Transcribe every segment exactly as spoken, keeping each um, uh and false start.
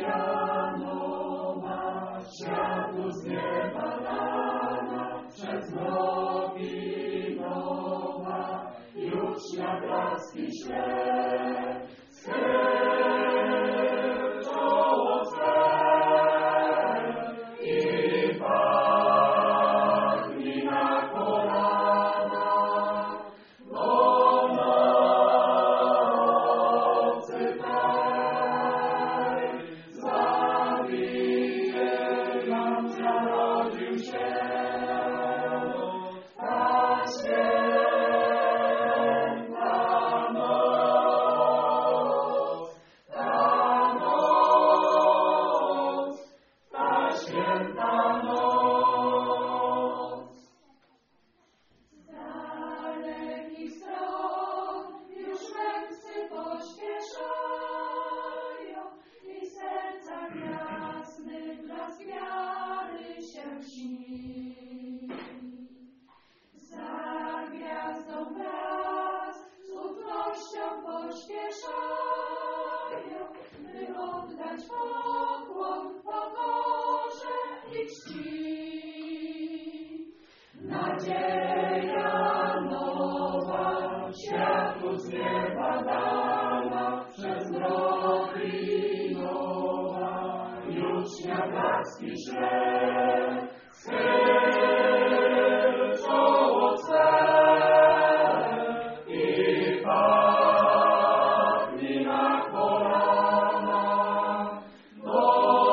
nowa, światło z nieba dana, przez drogi nowa, już na blaski śle, schyl czoło swe i padnij na kolana, bo nocy tej Zbawiciel nam narodził się. Ta święta noc, ta noc, ta święta noc. Z dalekich stron już mędrcy pośpieszają i w sercach jasnych blask wiary się śni. Za gwiazdą blask z ufnością pośpieszają, by oddać pokłon w pokorze i czci. Nadzieja nowa, światło z nieba dana, przez drogi nowa, już na blaski szle, schyl czoło swe i padnij na kolana, bo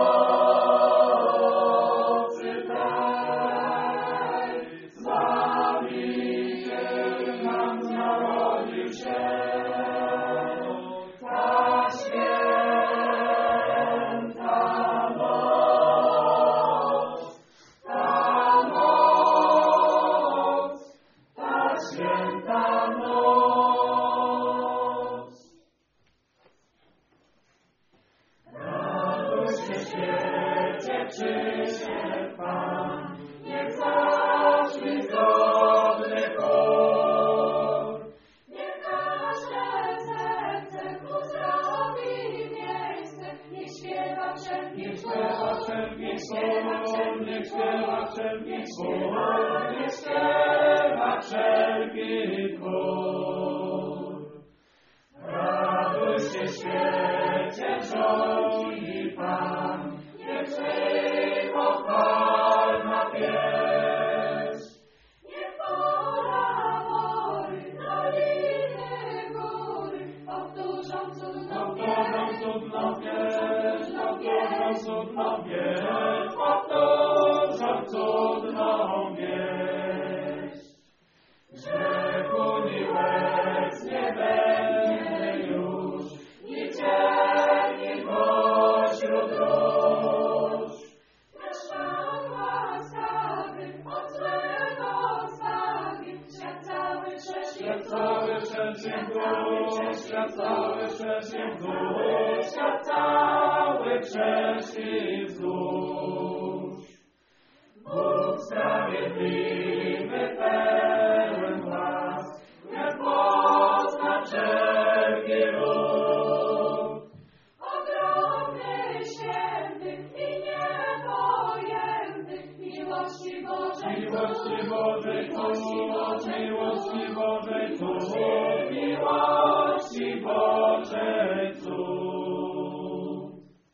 nocy tej Zbawiciel nam narodził się. Ta święta noc, ta noc, ta święta noc. Raduj się świecie, przyszedł Pan, niech zabrzmi zgodny chór. Niech każde serce mu zrobi miejsce, niech śpiewa wszelki Niech śpiewa wszelki chór, niech śpiewa wszelki chór, niech śpiewa wszelki chór. Raduj się świecie, rządzi Pan, niech żywo chwalna pieśń. Niech pola, wory, doliny, góry powtórzą cudną Powtórzą pieśń. cudną pieśń, powtórzą cudną pieśń, powtórzą cudną pieśń. Grzechu ni łez nie będzie już, ni cieni pośród róż. Nasz Pan łaskawy, od złego zbawił, świat cały przeszedł. Świat cały przeszedł dusz, świat cały przeszedł dusz, świat cały przeszedł dusz. Bóg sprawiedliwy, pełen łask, nie pozna wszelki lud. Ogromny, święty i niepojęty, miłości Bożej Miłości cud, Bożej miłości cud, Bożej miłości cud. Bożej cud, miłości Bożej cud.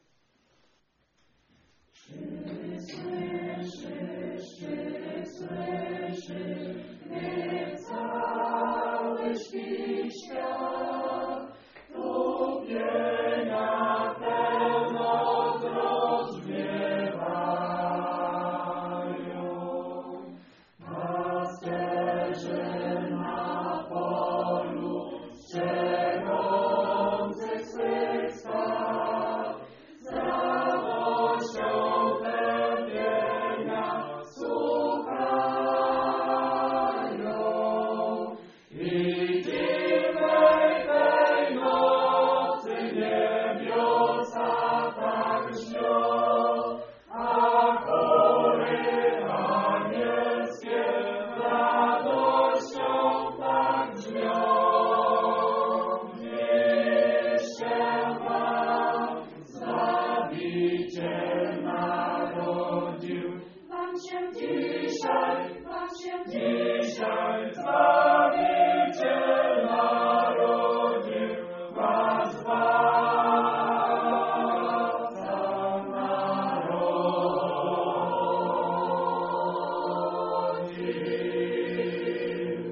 Czy słyszysz, czy słyszysz, gdy cały śpi świat, tu pienia pełno rozbiewają. Pasterze Dzisiaj Zbawiciel narodził, was zbawa narodził.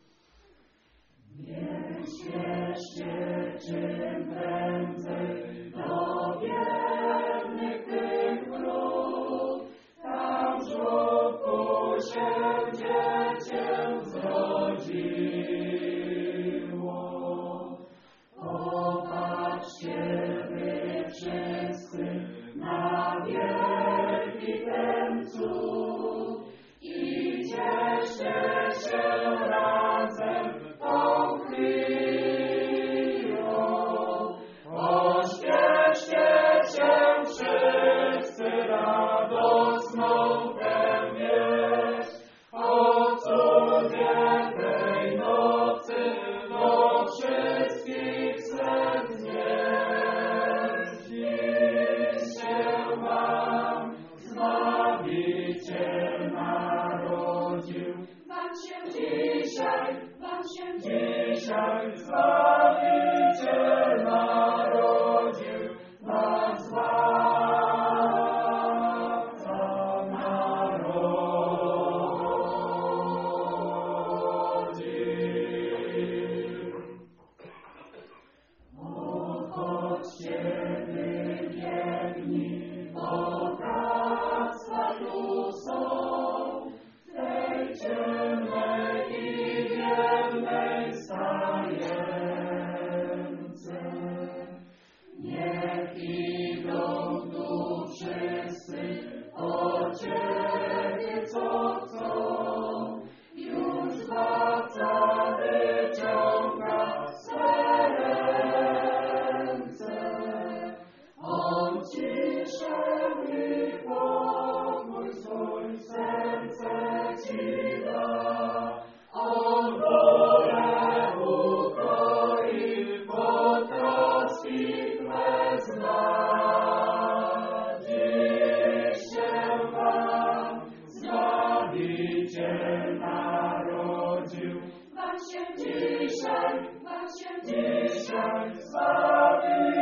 Niech śpieszcie czym prędzej do biednych tych wróg, tam w żłobku się dziecię zrodziło. Popatrzcie wy wszyscy na wielki ten cud i cieszcie się razem tą chwilą. Pośpieszcie się wszyscy radosną tę wieść o cudzie tej nocy do wszystkich serc znieść. Dziś się wam Zbawiciel narodził. Wam się dzisiaj, wam się Dzisiaj Zbawiciel narodził, was zbawa narodził. Chodźcie, wybiegnij, bo bractwa tu są, w tej ciemnej i biednej stajence. Niech idą tu wszyscy po Ciebie, co chcą, już Zbawca wyciąga swe ręce. On ciszę i pokój swój serce Ci da. On wolę ukroi, potroski Twe zna. Dziś się wam Zbawiciel narodził. Wam się dzisiaj, wam się Dzisiaj Zbawiciel